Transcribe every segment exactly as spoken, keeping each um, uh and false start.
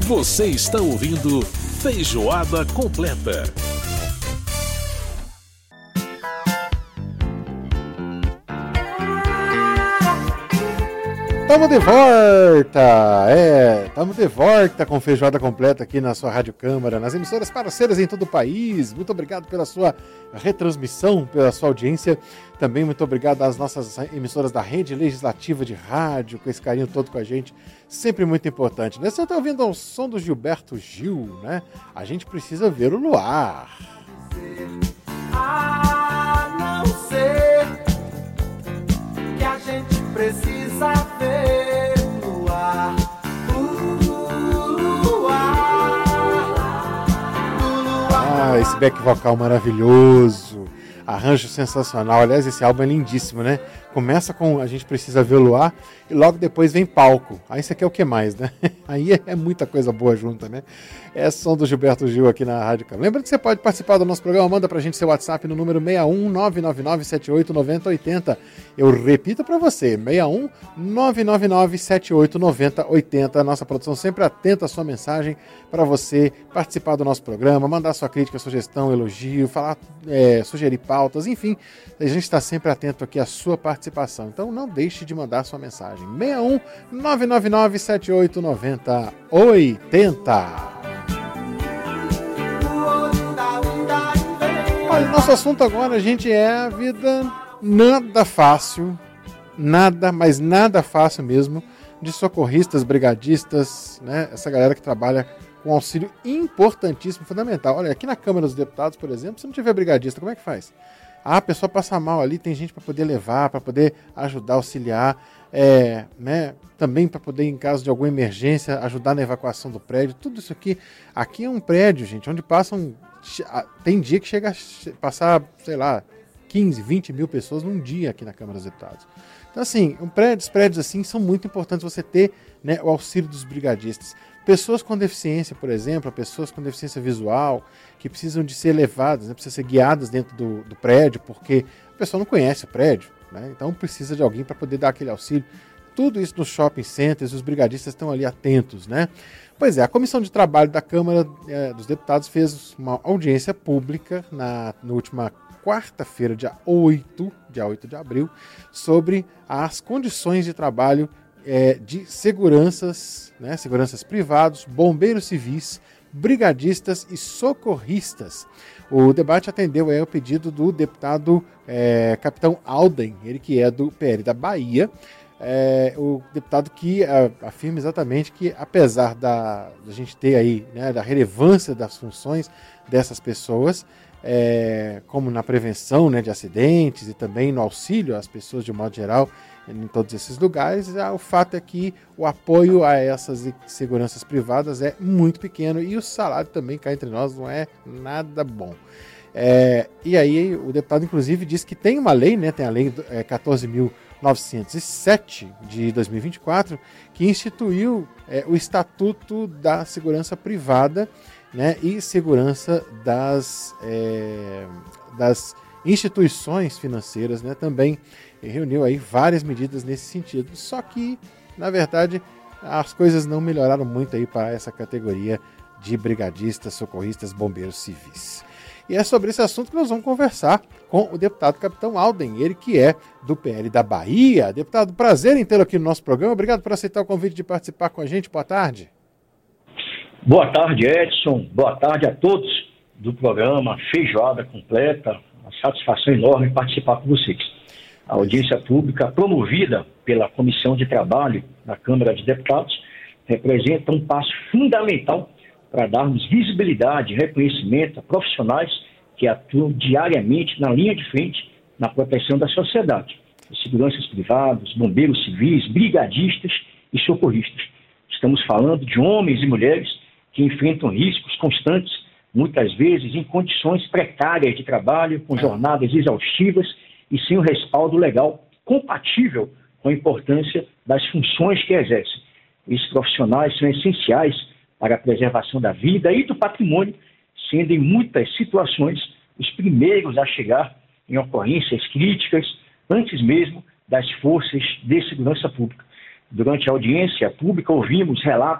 Você está ouvindo Feijoada Completa. Tamo de volta, é, tamo de volta com Feijoada Completa aqui na sua Rádio Câmara, nas emissoras parceiras em todo o país. Muito obrigado pela sua retransmissão, pela sua audiência. Também muito obrigado às nossas emissoras da Rede Legislativa de Rádio, com esse carinho todo com a gente, sempre muito importante. Né? Você está ouvindo o som do Gilberto Gil, né? A gente precisa ver o luar. A não ser que a gente precisa ver o luar, o luar, o luar. Ah, esse back vocal maravilhoso, arranjo sensacional. Aliás, esse álbum é lindíssimo, né? Começa com A Gente Precisa Ver o Luar e logo depois vem Palco. Aí você quer o que mais, né? Aí é muita coisa boa junta, né? É som do Gilberto Gil aqui na Rádio Câmara. Lembra que você pode participar do nosso programa, manda pra gente seu WhatsApp no número seis um nove nove nove sete oito nove zero oito zero. Eu repito pra você, seis um nove nove nove sete oito nove zero oito zero. Nossa produção sempre atenta à sua mensagem para você participar do nosso programa, mandar sua crítica, sugestão, elogio, falar, é, sugerir pautas, enfim, a gente está sempre atento aqui à sua participação. Então não deixe de mandar sua mensagem. seis um nove nove nove sete oito nove zero oito zero. Olha, nosso assunto agora, gente, é a vida nada fácil, nada, mas nada fácil mesmo, de socorristas, brigadistas, né? Essa galera que trabalha com auxílio importantíssimo, fundamental. Olha, aqui na Câmara dos Deputados, por exemplo, se não tiver brigadista, como é que faz? Ah, a pessoa passa mal ali, tem gente para poder levar, para poder ajudar, auxiliar, é, né, também para poder, em caso de alguma emergência, ajudar na evacuação do prédio. Tudo isso aqui, aqui é um prédio, gente, onde passam, tem dia que chega a passar, sei lá, quinze, vinte mil pessoas num dia aqui na Câmara dos Deputados. Então, assim, um prédio, os prédios assim são muito importantes você ter, né, o auxílio dos brigadistas. Pessoas com deficiência, por exemplo, pessoas com deficiência visual, que precisam de ser levadas, né, precisam ser guiadas dentro do, do prédio, porque a pessoa não conhece o prédio, né, então precisa de alguém para poder dar aquele auxílio. Tudo isso nos shopping centers, os brigadistas estão ali atentos, né? Pois é, a Comissão de Trabalho da Câmara é, dos Deputados fez uma audiência pública na, na última quarta-feira, dia oito, dia oito de abril, sobre as condições de trabalho é, de seguranças, né, seguranças privados, bombeiros civis, brigadistas e socorristas. O debate atendeu aí ao pedido do deputado é, Capitão Alden, ele que é do P L da Bahia, é, o deputado que é, afirma exatamente que, apesar da, da gente ter aí, né, da relevância das funções dessas pessoas, é, como na prevenção, né, de acidentes e também no auxílio às pessoas de um modo geral em todos esses lugares, o fato é que o apoio a essas seguranças privadas é muito pequeno e o salário também, cá entre nós, não é nada bom. É, e aí o deputado inclusive diz que tem uma lei, né, tem a lei é, quatorze mil novecentos e sete de dois mil e vinte e quatro, que instituiu é, o Estatuto da Segurança Privada, né, e segurança das, é, das instituições financeiras, né, também reuniu aí várias medidas nesse sentido. Só que, na verdade, as coisas não melhoraram muito aí para essa categoria de brigadistas, socorristas, bombeiros civis. E é sobre esse assunto que nós vamos conversar com o deputado Capitão Alden, ele que é do P L da Bahia. Deputado, prazer em tê-lo aqui no nosso programa. Obrigado por aceitar o convite de participar com a gente. Boa tarde. Boa tarde, Edson. Boa tarde a todos do programa Feijoada Completa. Uma satisfação enorme participar com vocês. A audiência pública promovida pela Comissão de Trabalho da Câmara de Deputados representa um passo fundamental para darmos visibilidade e reconhecimento a profissionais que atuam diariamente na linha de frente na proteção da sociedade. Seguranças privados, bombeiros civis, brigadistas e socorristas. Estamos falando de homens e mulheres que enfrentam riscos constantes, muitas vezes em condições precárias de trabalho, com jornadas exaustivas e sem o respaldo legal compatível com a importância das funções que exercem. Esses profissionais são essenciais para a preservação da vida e do patrimônio, sendo em muitas situações os primeiros a chegar em ocorrências críticas, antes mesmo das forças de segurança pública. Durante a audiência pública, ouvimos relatos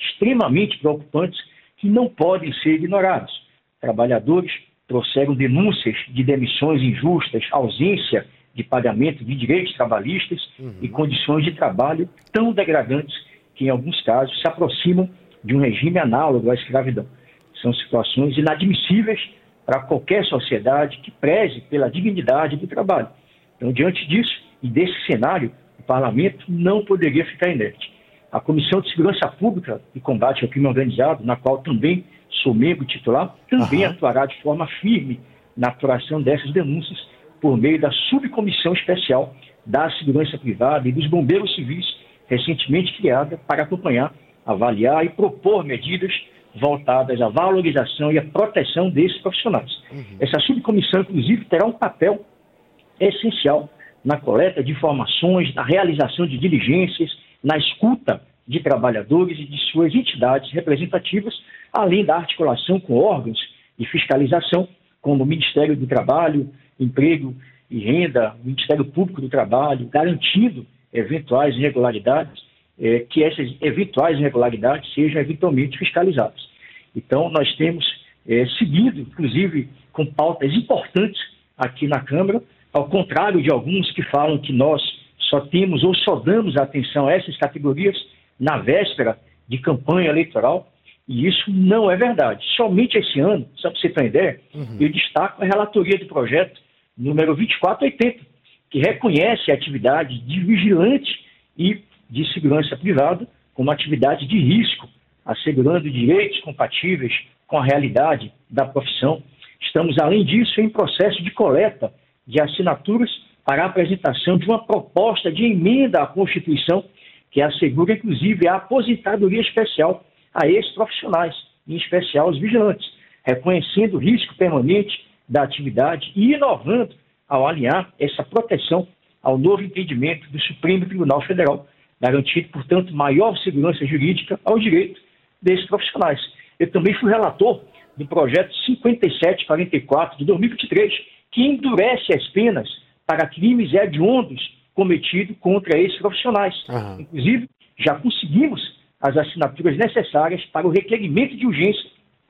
extremamente preocupantes que não podem ser ignorados. Trabalhadores trouxeram denúncias de demissões injustas, ausência de pagamento de direitos trabalhistas uhum. e condições de trabalho tão degradantes que, em alguns casos, se aproximam de um regime análogo à escravidão. São situações inadmissíveis para qualquer sociedade que preze pela dignidade do trabalho. Então, diante disso e desse cenário, o Parlamento não poderia ficar inerte. A Comissão de Segurança Pública e Combate ao Crime Organizado, na qual também sou membro titular, também uhum. atuará de forma firme na apuração dessas denúncias por meio da Subcomissão Especial da Segurança Privada e dos Bombeiros Civis, recentemente criada para acompanhar, avaliar e propor medidas voltadas à valorização e à proteção desses profissionais. Uhum. Essa subcomissão, inclusive, terá um papel essencial na coleta de informações, na realização de diligências, na escuta de trabalhadores e de suas entidades representativas, além da articulação com órgãos de fiscalização, como o Ministério do Trabalho, Emprego e Renda, o Ministério Público do Trabalho, garantindo eventuais irregularidades, eh, que essas eventuais irregularidades sejam eventualmente fiscalizadas. Então, nós temos eh, seguido, inclusive, com pautas importantes aqui na Câmara, ao contrário de alguns que falam que nós só temos ou só damos atenção a essas categorias na véspera de campanha eleitoral, e isso não é verdade. Somente esse ano, só para você ter uma ideia, uhum. eu destaco a relatoria do projeto número vinte e quatro oitenta, que reconhece a atividade de vigilante e de segurança privada como atividade de risco, assegurando direitos compatíveis com a realidade da profissão. Estamos, além disso, em processo de coleta de assinaturas para a apresentação de uma proposta de emenda à Constituição que assegura, inclusive, a aposentadoria especial a esses profissionais, em especial os vigilantes, reconhecendo o risco permanente da atividade e inovando ao alinhar essa proteção ao novo entendimento do Supremo Tribunal Federal, garantindo, portanto, maior segurança jurídica ao direito desses profissionais. Eu também fui relator do projeto cinquenta e sete quarenta e quatro de dois mil e vinte e três, que endurece as penas para crimes hediondos cometidos contra esses profissionais. Uhum. Inclusive, já conseguimos as assinaturas necessárias para o requerimento de urgência,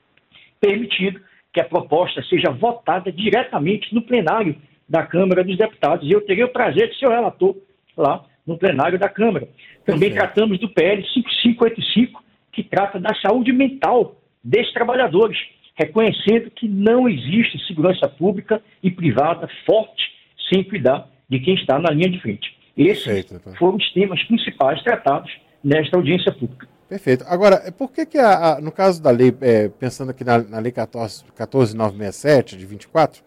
permitindo que a proposta seja votada diretamente no plenário da Câmara dos Deputados. E eu terei o prazer de ser o relator lá no plenário da Câmara. Também Perfeito. Tratamos do P L cinquenta e cinco oitenta e cinco, que trata da saúde mental desses trabalhadores, reconhecendo que não existe segurança pública e privada forte sem cuidar de quem está na linha de frente. Esses Perfeito. Foram os temas principais tratados nesta audiência pública. Perfeito. Agora, por que que, a, a, no caso da lei, é, pensando aqui na, na lei quatorze mil novecentos e sessenta e sete, de vinte e quatro,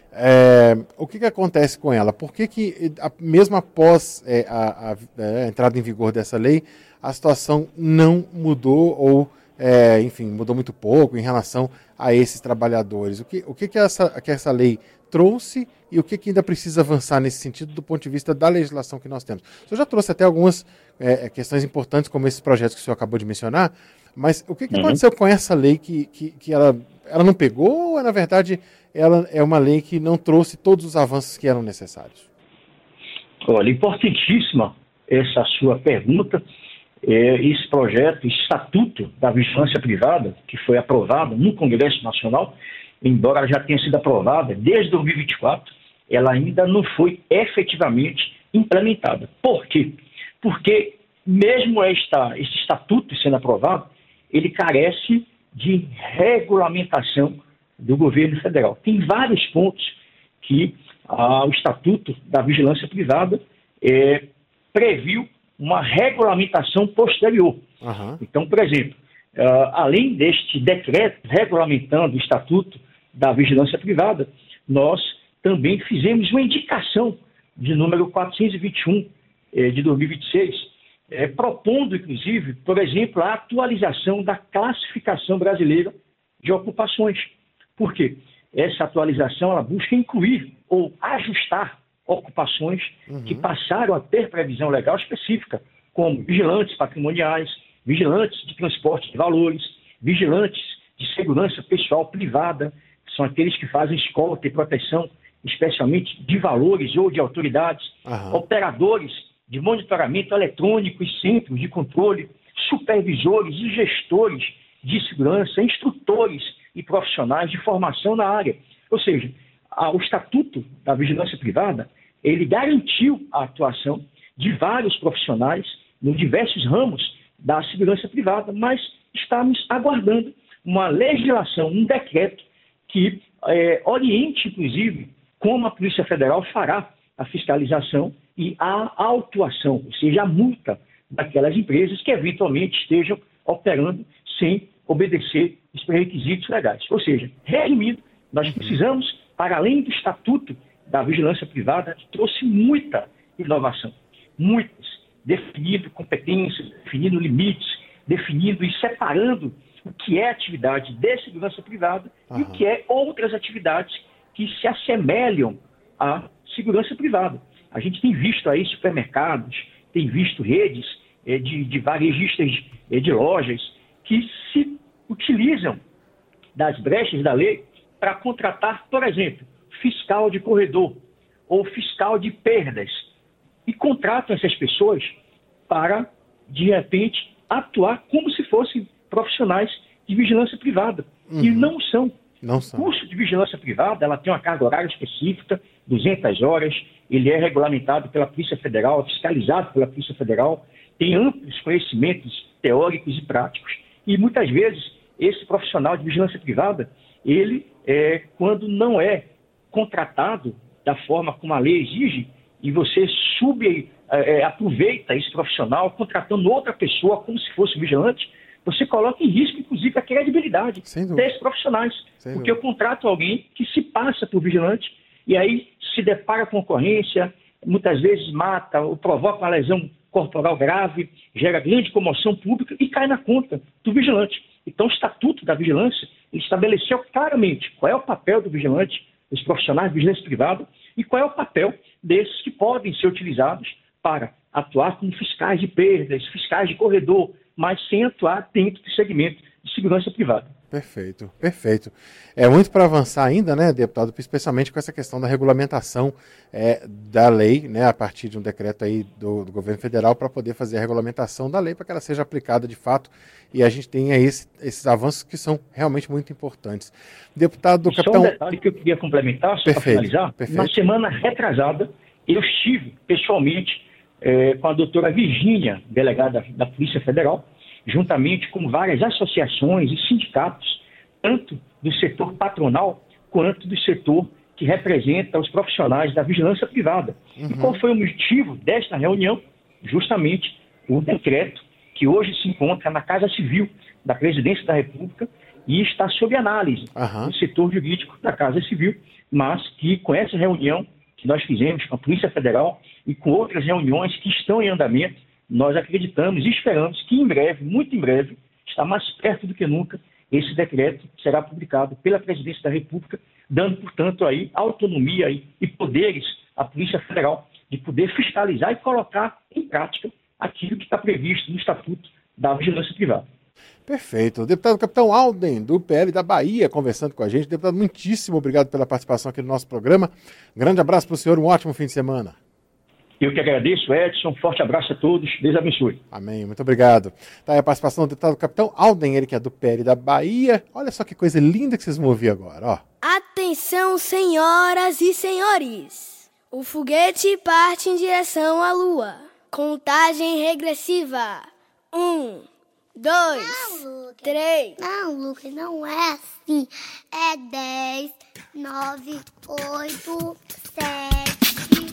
é, o que que acontece com ela? Por que que, a, mesmo após é, a, a, a entrada em vigor dessa lei, a situação não mudou ou, é, enfim, mudou muito pouco em relação a esses trabalhadores? O que, o que que essa, que essa lei trouxe e o que, que ainda precisa avançar nesse sentido do ponto de vista da legislação que nós temos? O senhor já trouxe até algumas é, questões importantes, como esses projetos que o senhor acabou de mencionar, mas o que, que uhum. aconteceu com essa lei que, que, que ela, ela não pegou ou, na verdade, ela é uma lei que não trouxe todos os avanços que eram necessários? Olha, importantíssima essa sua pergunta. É, esse projeto, esse Estatuto da Vigilância Privada, que foi aprovado no Congresso Nacional, embora ela já tenha sido aprovada desde dois mil e vinte e quatro, ela ainda não foi efetivamente implementada. Por quê? Porque mesmo esta, esse estatuto sendo aprovado, ele carece de regulamentação do governo federal. Tem vários pontos que ah, o Estatuto da Vigilância Privada é, previu uma regulamentação posterior. Uhum. Então, por exemplo, uh, além deste decreto regulamentando o Estatuto da Vigilância Privada, nós também fizemos uma indicação de número quatrocentos e vinte e um eh, de dois mil e vinte e seis, eh, propondo, inclusive, por exemplo, a atualização da classificação brasileira de ocupações. Por quê? Essa atualização ela busca incluir ou ajustar ocupações uhum. que passaram a ter previsão legal específica, como vigilantes patrimoniais, vigilantes de transporte de valores, vigilantes de segurança pessoal privada, que são aqueles que fazem escolta e proteção, especialmente de valores ou de autoridades, uhum. operadores de monitoramento eletrônico e centros de controle, supervisores e gestores de segurança, instrutores e profissionais de formação na área. Ou seja, a, o Estatuto da Vigilância Privada, ele garantiu a atuação de vários profissionais nos diversos ramos da segurança privada, mas estamos aguardando uma legislação, um decreto que é, oriente, inclusive, como a Polícia Federal fará a fiscalização e a autuação, ou seja, a multa daquelas empresas que eventualmente estejam operando sem obedecer os pré-requisitos legais. Ou seja, resumindo, nós precisamos, para além do Estatuto da Vigilância Privada, que trouxe muita inovação, muitas, definindo competências, definindo limites, definindo e separando o que é atividade de segurança privada uhum. e o que é outras atividades que se assemelham à segurança privada. A gente tem visto aí supermercados, tem visto redes eh, de, de varejistas eh, de lojas que se utilizam das brechas da lei para contratar, por exemplo, fiscal de corredor ou fiscal de perdas e contratam essas pessoas para, de repente, atuar como se fossem profissionais de vigilância privada. Uhum. E não são. Não são. O curso de vigilância privada, ela tem uma carga horária específica, duzentas horas, ele é regulamentado pela Polícia Federal, fiscalizado pela Polícia Federal, tem amplos conhecimentos teóricos e práticos, e muitas vezes esse profissional de vigilância privada, ele, é, quando não é contratado da forma como a lei exige, e você sub, é, aproveita esse profissional contratando outra pessoa como se fosse vigilante, você coloca em risco, inclusive, a credibilidade desses profissionais. Sem porque dúvida. Eu contrato alguém que se passa por vigilante e aí se depara com ocorrência, muitas vezes mata ou provoca uma lesão corporal grave, gera grande comoção pública e cai na conta do vigilante. Então, o Estatuto da Vigilância estabeleceu claramente qual é o papel do vigilante, dos profissionais de vigilância privada, e qual é o papel desses que podem ser utilizados para atuar como fiscais de perdas, fiscais de corredor, mas sem atuar dentro do segmento de segurança privada. Perfeito, perfeito. É muito para avançar ainda, né, deputado, especialmente com essa questão da regulamentação é, da lei, né, a partir de um decreto aí do, do governo federal para poder fazer a regulamentação da lei para que ela seja aplicada de fato e a gente tenha esse, esses avanços que são realmente muito importantes. Deputado, e capitão... Só um detalhe que eu queria complementar, só para finalizar. Perfeito. Na semana retrasada, eu estive pessoalmente é, com a doutora Virgínia, delegada da Polícia Federal, juntamente com várias associações e sindicatos, tanto do setor patronal quanto do setor que representa os profissionais da vigilância privada. Uhum. E qual foi o motivo desta reunião? Justamente o decreto que hoje se encontra na Casa Civil da Presidência da República e está sob análise uhum. no setor jurídico da Casa Civil, mas que com essa reunião que nós fizemos com a Polícia Federal e com outras reuniões que estão em andamento, nós acreditamos e esperamos que em breve, muito em breve, está mais perto do que nunca, esse decreto será publicado pela Presidência da República, dando, portanto, aí autonomia aí, e poderes à Polícia Federal de poder fiscalizar e colocar em prática aquilo que está previsto no Estatuto da Vigilância Privada. Perfeito. Deputado Capitão Alden, do P L da Bahia, conversando com a gente. Deputado, muitíssimo obrigado pela participação aqui no nosso programa. Um grande abraço para o senhor, um ótimo fim de semana. Eu que agradeço, Edson. Um forte abraço a todos. Deus abençoe. Amém. Muito obrigado. Tá aí a participação do deputado Capitão Alden, ele que é do P L da Bahia. Olha só que coisa linda que vocês vão ouvir agora, ó. Atenção, senhoras e senhores. O foguete parte em direção à Lua. Contagem regressiva. Um, dois, não, três. Não, Lucas, não é assim. É dez, nove, oito, sete...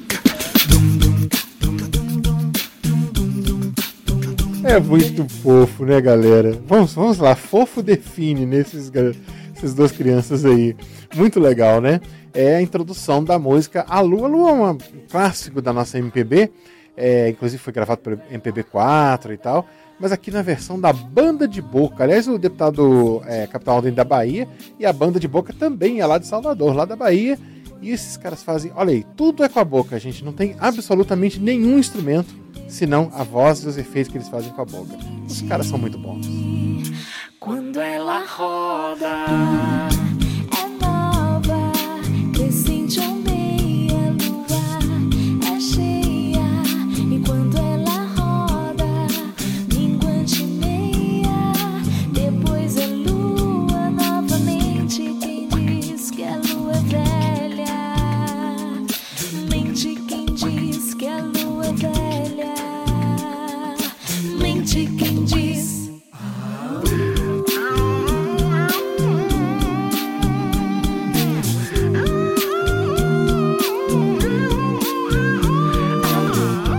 É muito fofo, né, galera? Vamos, vamos lá, fofo define nesses essas duas crianças aí. Muito legal, né? É a introdução da música A Lua. A Lua é um clássico da nossa M P B, é, inclusive foi gravado pelo M P B quatro e tal, mas aqui na versão da Banda de Boca. Aliás, o deputado é, Capitão Alden da Bahia e a Banda de Boca também é lá de Salvador, lá da Bahia. E esses caras fazem, olha aí, tudo é com a boca, gente. Não tem absolutamente nenhum instrumento, senão a voz e os efeitos que eles fazem com a boca. Os caras são muito bons. Quando ela roda, é nova, crescente ou meia lua, é cheia. E quando ela roda, minguante meia.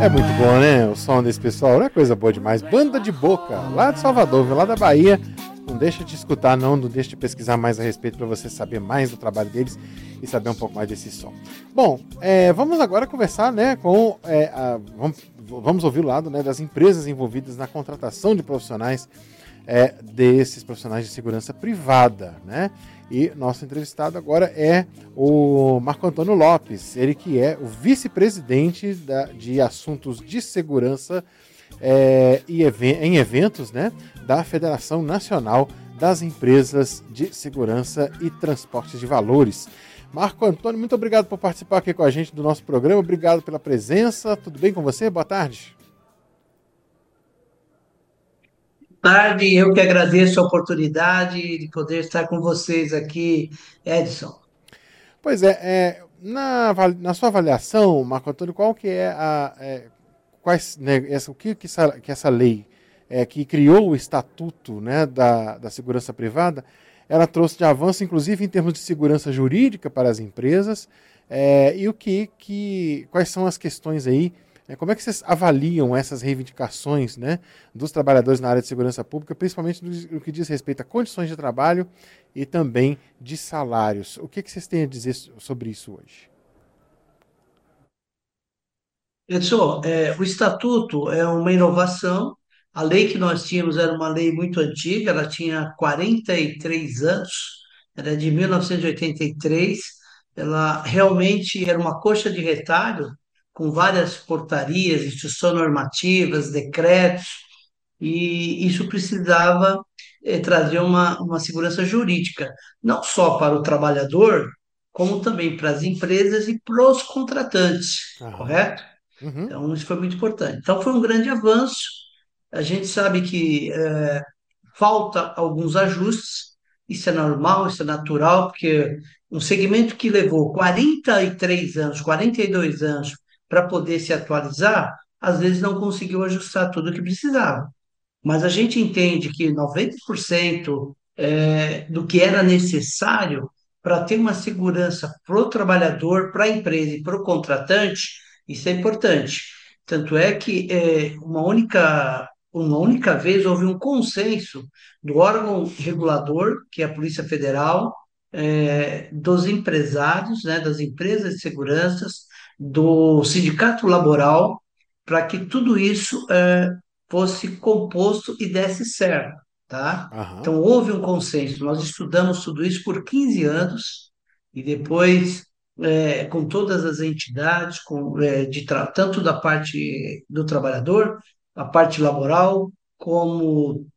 É muito bom, né? O som desse pessoal é coisa boa demais. Banda de Boca, lá de Salvador, lá da Bahia. Não deixa de escutar, não, não deixa de pesquisar mais a respeito para você saber mais do trabalho deles e saber um pouco mais desse som. Bom, é, vamos agora conversar, né, com é, a, vamos, vamos ouvir o lado, né, das empresas envolvidas na contratação de profissionais, é, desses profissionais de segurança privada, né? E nosso entrevistado agora é o Marco Antônio Lopes, ele que é o vice-presidente da, de assuntos de segurança é, e even- em eventos, né, da Federação Nacional das Empresas de Segurança e Transportes de Valores. Marco Antônio, muito obrigado por participar aqui com a gente do nosso programa, obrigado pela presença, tudo bem com você? Boa tarde. Boa tarde, eu que agradeço a oportunidade de poder estar com vocês aqui, Edson. Pois é, é, na, avali- na sua avaliação, Marco Antônio, qual que é a... é, quais, né, essa, o que, que, essa, que essa lei é, que criou o Estatuto, né, da, da Segurança Privada, ela trouxe de avanço, inclusive em termos de segurança jurídica para as empresas, é, e o que, que, quais são as questões aí, é, como é que vocês avaliam essas reivindicações, né, dos trabalhadores na área de segurança pública, principalmente no, no que diz respeito a condições de trabalho e também de salários? O que, que vocês têm a dizer sobre isso hoje? Edson, é, o Estatuto é uma inovação. A lei que nós tínhamos era uma lei muito antiga, ela tinha quarenta e três anos, era de mil novecentos e oitenta e três. Ela realmente era uma coxa de retalho, com várias portarias, instruções normativas, decretos, e isso precisava eh, trazer uma, uma segurança jurídica, não só para o trabalhador, como também para as empresas e para os contratantes, Aham. correto? Uhum. Então, isso foi muito importante. Então, foi um grande avanço. A gente sabe que eh, falta alguns ajustes, isso é normal, isso é natural, porque um segmento que levou quarenta e três anos, quarenta e dois anos para poder se atualizar, às vezes não conseguiu ajustar tudo o que precisava. Mas a gente entende que noventa por cento é, do que era necessário para ter uma segurança para o trabalhador, para a empresa e para o contratante, isso é importante. Tanto é que é, uma única, uma única vez houve um consenso do órgão regulador, que é a Polícia Federal, é, dos empresários, né, das empresas de seguranças, do sindicato laboral, para que tudo isso é, fosse composto e desse certo, tá? Aham. Então, houve um consenso. Nós estudamos tudo isso por quinze anos e depois, é, com todas as entidades, com, é, de tra- tanto da parte do trabalhador, a parte laboral, como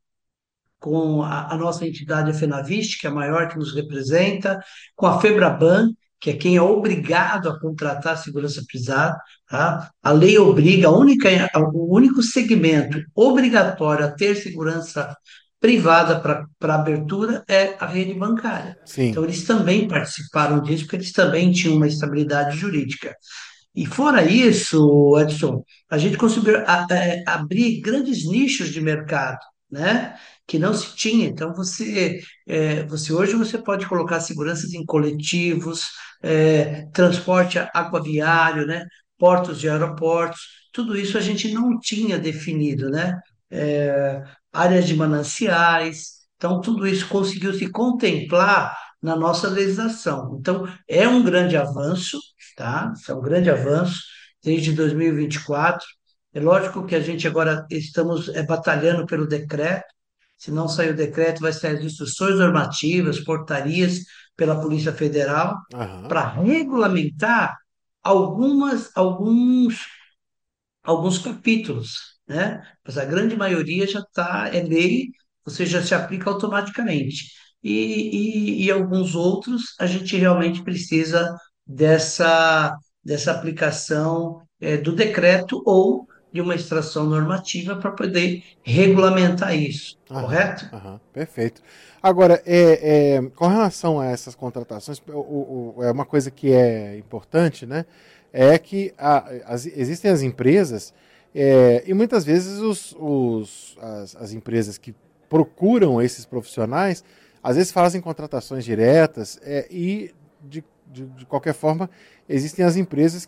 com a, a nossa entidade, a FENAVIST, que é a maior que nos representa, com a FEBRABAN, que é quem é obrigado a contratar a segurança privada, tá? A lei obriga, a única, o único segmento obrigatório a ter segurança privada para abertura é a rede bancária. Sim. Então, eles também participaram disso, porque eles também tinham uma estabilidade jurídica. E fora isso, Edson, a gente conseguiu a- é, abrir grandes nichos de mercado, né? Que não se tinha. Então, você, é, você hoje você pode colocar seguranças em coletivos, é, transporte aquaviário, né? Portos de aeroportos, tudo isso a gente não tinha definido, né? É, áreas de mananciais. Então, tudo isso conseguiu se contemplar na nossa legislação. Então, é um grande avanço, tá? Isso é um grande avanço desde dois mil e vinte e quatro. É lógico que a gente agora estamos é, batalhando pelo decreto. Se não sair o decreto, vai sair as instruções normativas, portarias pela Polícia Federal Aham. para regulamentar algumas, alguns, alguns capítulos, né? Mas a grande maioria já está, é lei, você já se aplica automaticamente. E, e, e alguns outros a gente realmente precisa dessa, dessa aplicação eh, do decreto ou de uma extração normativa para poder regulamentar isso, Aham, correto? aham, perfeito. Agora, é, é, com relação a essas contratações, o- o- o- é uma coisa que é importante, né? É que a- as- existem as empresas, é, e muitas vezes os, os- as, as empresas que procuram esses profissionais, às vezes fazem contratações diretas, é, e de, de, de qualquer forma, existem as empresas que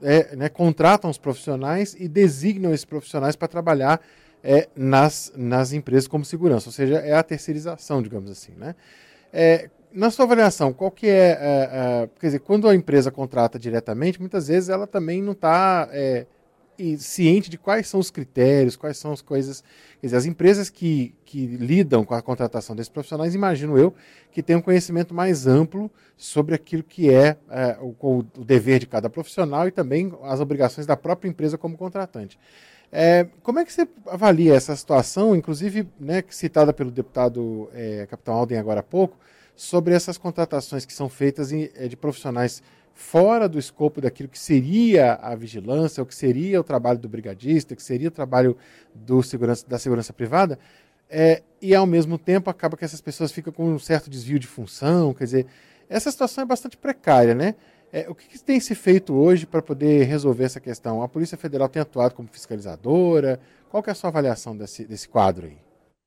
é, né, contratam os profissionais e designam esses profissionais para trabalhar é, nas, nas empresas como segurança, ou seja, é a terceirização, digamos assim, né? É, na sua avaliação, qual que é, é, é, quer dizer, quando a empresa contrata diretamente, muitas vezes ela também não está é, ciente de quais são os critérios, quais são as coisas, quer dizer, as empresas que, que lidam com a contratação desses profissionais, imagino eu, que têm um conhecimento mais amplo sobre aquilo que é, é o, o dever de cada profissional e também as obrigações da própria empresa como contratante. É, como é que você avalia essa situação, inclusive, né, citada pelo deputado é, Capitão Alden agora há pouco, sobre essas contratações que são feitas em, é, de profissionais fora do escopo daquilo que seria a vigilância, o que seria o trabalho do brigadista, que seria o trabalho do segurança, da segurança privada, é, e ao mesmo tempo acaba que essas pessoas ficam com um certo desvio de função, quer dizer, essa situação é bastante precária, né? É, o que, que tem se feito hoje para poder resolver essa questão? A Polícia Federal tem atuado como fiscalizadora? Qual que é a sua avaliação desse, desse quadro aí?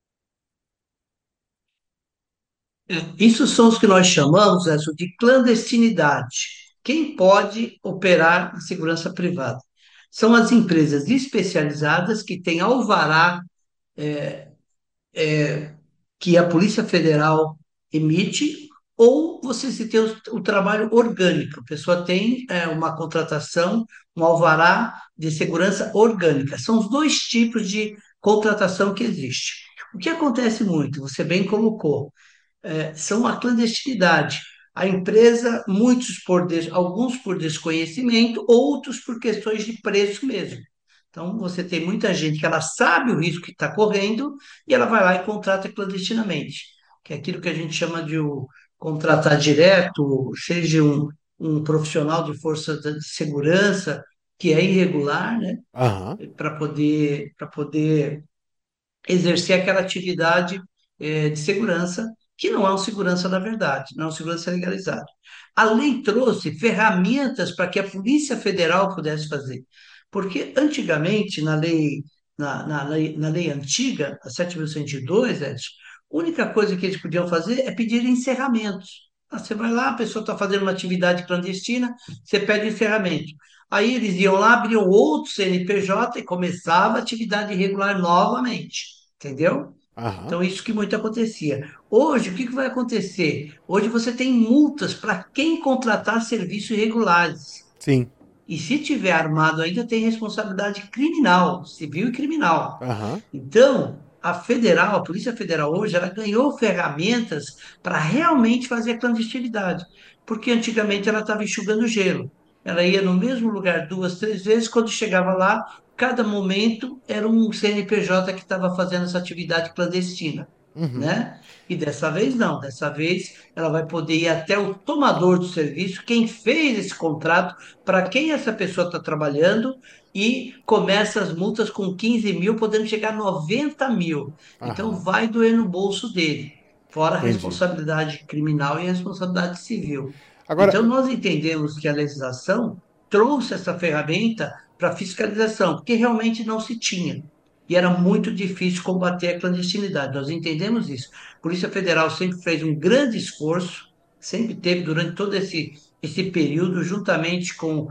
Isso são os que nós chamamos, Edson, de clandestinidade. Quem pode operar na segurança privada? São as empresas especializadas que têm alvará que a Polícia Federal emite, ou você se tem o, o trabalho orgânico. A pessoa tem é, uma contratação, um alvará de segurança orgânica. São os dois tipos de contratação que existe. O que acontece muito, você bem colocou, é, são a clandestinidade. A empresa, muitos por des- alguns por desconhecimento, outros por questões de preço mesmo. Então, você tem muita gente que ela sabe o risco que está correndo e ela vai lá e contrata clandestinamente, que é aquilo que a gente chama de o, contratar direto, seja um, um profissional de força de segurança que é irregular, né, Aham, para poder, para poder exercer aquela atividade eh, de segurança, que não é um segurança da verdade, não é um segurança legalizado. A lei trouxe ferramentas para que a Polícia Federal pudesse fazer, porque antigamente, na lei, na, na lei, na lei antiga, a sete mil cento e dois, Edson, a única coisa que eles podiam fazer é pedir encerramentos. Ah, você vai lá, a pessoa está fazendo uma atividade clandestina, você pede encerramento. Aí eles iam lá, abriam outro C N P J e começava a atividade irregular novamente, entendeu? aham, Então, isso que muito acontecia. Hoje, o que que vai acontecer? Hoje você tem multas para quem contratar serviços irregulares. sim, E se tiver armado ainda tem responsabilidade criminal, civil e criminal. aham, Então, a federal, a Polícia Federal hoje, ela ganhou ferramentas para realmente fazer a clandestinidade, porque antigamente ela estava enxugando gelo. Ela ia no mesmo lugar duas, três vezes, quando chegava lá, cada momento era um C N P J que estava fazendo essa atividade clandestina, uhum, né? E dessa vez não, dessa vez ela vai poder ir até o tomador do serviço, quem fez esse contrato, para quem essa pessoa está trabalhando, e começa as multas com quinze mil, podendo chegar a noventa mil. Então aham, vai doer no bolso dele, fora a entendi. responsabilidade criminal e a responsabilidade civil. Agora, Então nós entendemos que a legislação trouxe essa ferramenta para fiscalização, porque realmente não se tinha. E era muito difícil combater a clandestinidade. Nós entendemos isso. A Polícia Federal sempre fez um grande esforço, sempre teve durante todo esse, esse período, juntamente com,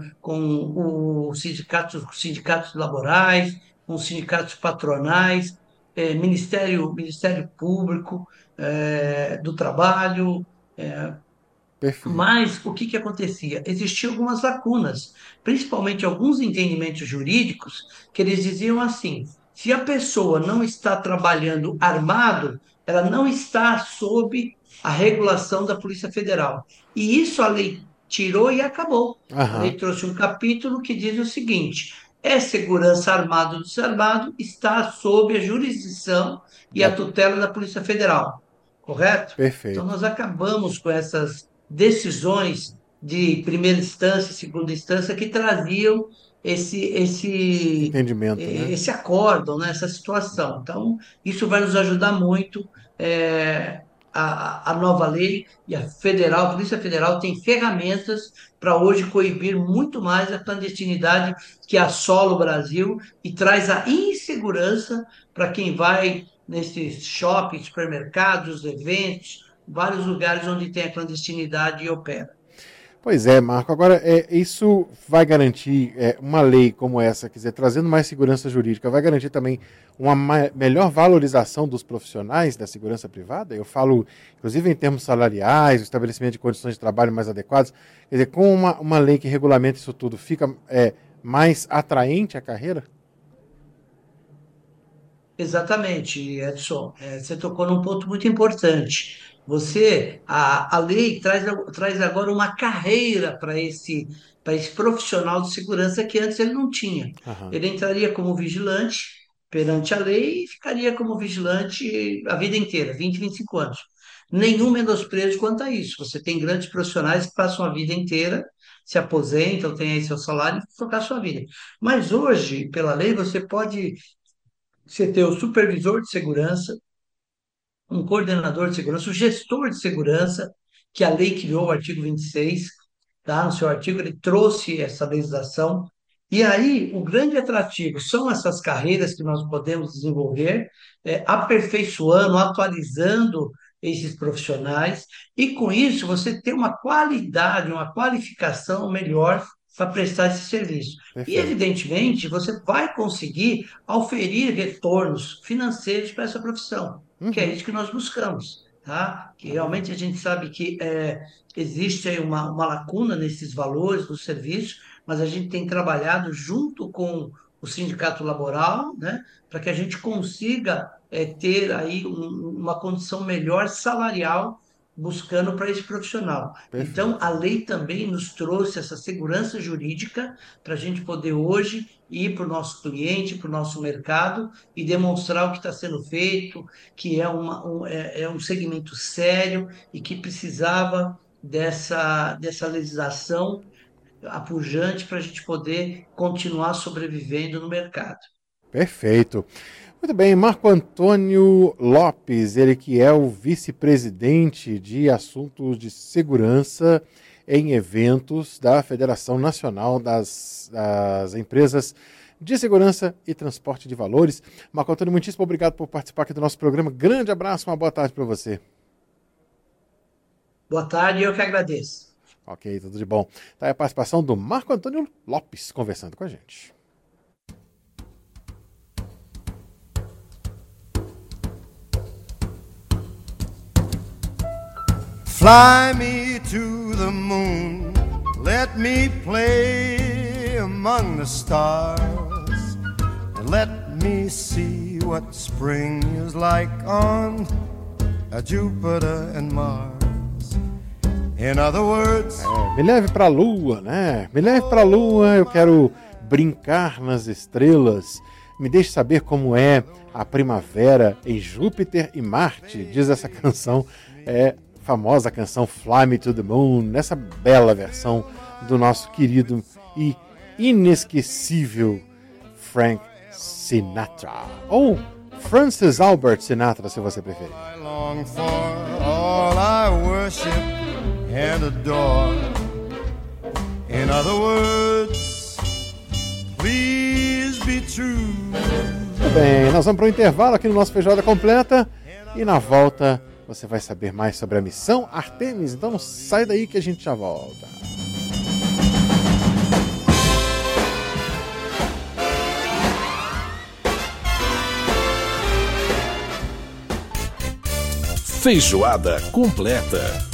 com os sindicatos, sindicatos laborais, com os sindicatos patronais, eh, Ministério, Ministério Público, eh, do Trabalho, eh, perfeito. mas o que que acontecia? Existiam algumas lacunas, principalmente alguns entendimentos jurídicos, que eles diziam assim: se a pessoa não está trabalhando armado, ela não está sob a regulação da Polícia Federal. E isso a lei tirou e acabou. A lei Aham, trouxe um capítulo que diz o seguinte: é segurança armado ou desarmado, está sob a jurisdição e a da- tutela da Polícia Federal. Correto? Então, perfeito. nós acabamos com essas decisões de primeira instância e segunda instância que traziam esse, esse, Entendimento, né? esse acórdão, né, essa situação. Então, isso vai nos ajudar muito. é, a, a nova lei e a federal, a Polícia Federal tem ferramentas para hoje coibir muito mais a clandestinidade que assola o Brasil e traz a insegurança para quem vai nesses shoppings, supermercados, eventos, vários lugares onde tem a clandestinidade e opera. Pois é, Marco. Agora, é, isso vai garantir, é, uma lei como essa, quer dizer, trazendo mais segurança jurídica, vai garantir também uma ma- melhor valorização dos profissionais da segurança privada? Eu falo, inclusive, em termos salariais, o estabelecimento de condições de trabalho mais adequadas. Quer dizer, com uma, uma lei que regulamenta isso tudo, fica é, mais atraente a carreira? Exatamente, Edson. É, você tocou num ponto muito importante. Você, a, a lei traz, a- traz agora uma carreira para esse, para esse profissional de segurança que antes ele não tinha. Aham. Ele entraria como vigilante perante a lei e ficaria como vigilante a vida inteira, vinte, vinte e cinco anos. Nenhum menosprezo quanto a isso. Você tem grandes profissionais que passam a vida inteira, se aposentam, têm aí seu salário e tocar a sua vida. Mas hoje, pela lei, você pode você ter o supervisor de segurança, um coordenador de segurança, o gestor de segurança, que a lei criou, o artigo vinte e seis, tá? No seu artigo, ele trouxe essa legislação. E aí, o grande atrativo são essas carreiras que nós podemos desenvolver, é, aperfeiçoando, atualizando esses profissionais, e com isso você tem uma qualidade, uma qualificação melhor para prestar esse serviço. E, Perfeito. evidentemente, você vai conseguir oferir retornos financeiros para essa profissão, que é Uhum. isso que nós buscamos, tá? Que realmente a gente sabe que é, existe aí uma, uma lacuna nesses valores do serviço, mas a gente tem trabalhado junto com o sindicato laboral, né, para que a gente consiga é, ter aí um- uma condição melhor salarial buscando para esse profissional. Então, Perfeito. a lei também nos trouxe essa segurança jurídica para a gente poder hoje ir para o nosso cliente, para o nosso mercado e demonstrar o que está sendo feito, que é, uma, um, é, é um segmento sério e que precisava dessa, dessa legislação apujante para a gente poder continuar sobrevivendo no mercado. Perfeito. Muito bem, Marco Antônio Lopes, ele que é o vice-presidente de assuntos de segurança em eventos da Federação Nacional das, das Empresas de Segurança e Transporte de Valores. Marco Antônio, muitíssimo obrigado por participar aqui do nosso programa. Grande abraço, uma boa tarde para você. Boa tarde, eu que agradeço. Ok, tudo de bom. Tá aí a participação do Marco Antônio Lopes conversando com a gente. Fly me to the moon, let me play among the stars, and let me see what spring is like on a Jupiter and Mars. In other words, É, me leve pra lua, né? Me leve pra lua, eu quero brincar nas estrelas. Me deixe saber como é a primavera em Júpiter e Marte, diz essa canção. É famosa canção Fly Me to the Moon, nessa bela versão do nosso querido e inesquecível Frank Sinatra. Ou Francis Albert Sinatra, se você preferir. I long for all I worship and adore. In other words, please be true. Muito bem, nós vamos para o intervalo aqui no nosso Feijoada Completa e na volta você vai saber mais sobre a missão Artemis. Então não sai daí que a gente já volta. Feijoada completa.